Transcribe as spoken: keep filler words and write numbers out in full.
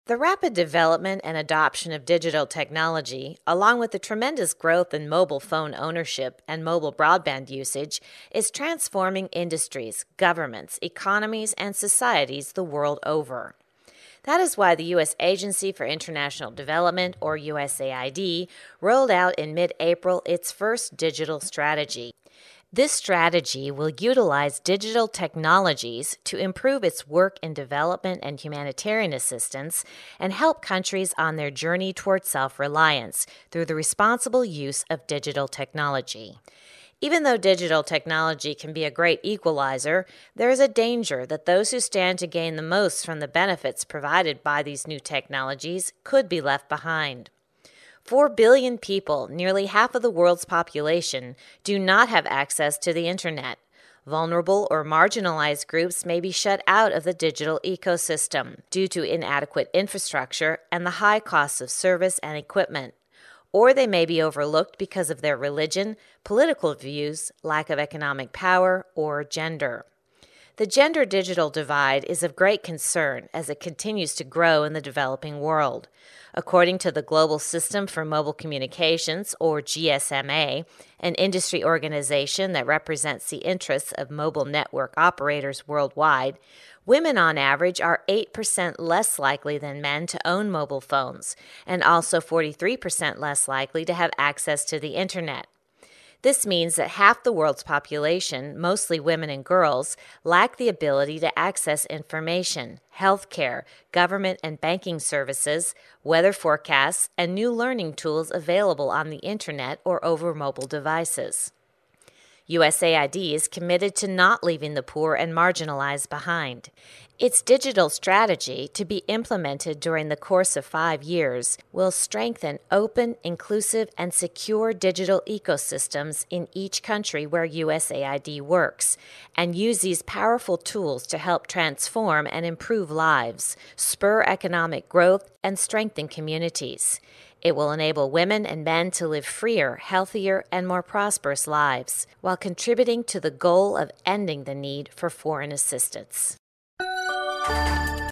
The rapid development and adoption of digital technology, along with the tremendous growth in mobile phone ownership and mobile broadband usage, is transforming industries, governments, economies, and societies the world over. That is why the U S Agency for International Development, or U S A I D, rolled out in mid-April its first digital strategy. This strategy will utilize digital technologies to improve its work in development and humanitarian assistance and help countries on their journey toward self-reliance through the responsible use of digital technology. Even though digital technology can be a great equalizer, there is a danger that those who stand to gain the most from the benefits provided by these new technologies could be left behind. Four billion people, nearly half of the world's population, do not have access to the Internet. Vulnerable or marginalized groups may be shut out of the digital ecosystem due to inadequate infrastructure and the high costs of service and equipment. Or they may be overlooked because of their religion, political views, lack of economic power, or gender. The gender-digital divide is of great concern as it continues to grow in the developing world. According to the Global System for Mobile Communications, or G S M A, an industry organization that represents the interests of mobile network operators worldwide, women on average are eight percent less likely than men to own mobile phones, and also forty-three percent less likely to have access to the Internet. This means that half the world's population, mostly women and girls, lack the ability to access information, healthcare, government and banking services, weather forecasts, and new learning tools available on the Internet or over mobile devices. U S A I D is committed to not leaving the poor and marginalized behind. Its digital strategy, to be implemented during the course of five years, will strengthen open, inclusive, and secure digital ecosystems in each country where U S A I D works, and use these powerful tools to help transform and improve lives, spur economic growth, and strengthen communities. It will enable women and men to live freer, healthier, and more prosperous lives, while contributing to the goal of ending the need for foreign assistance.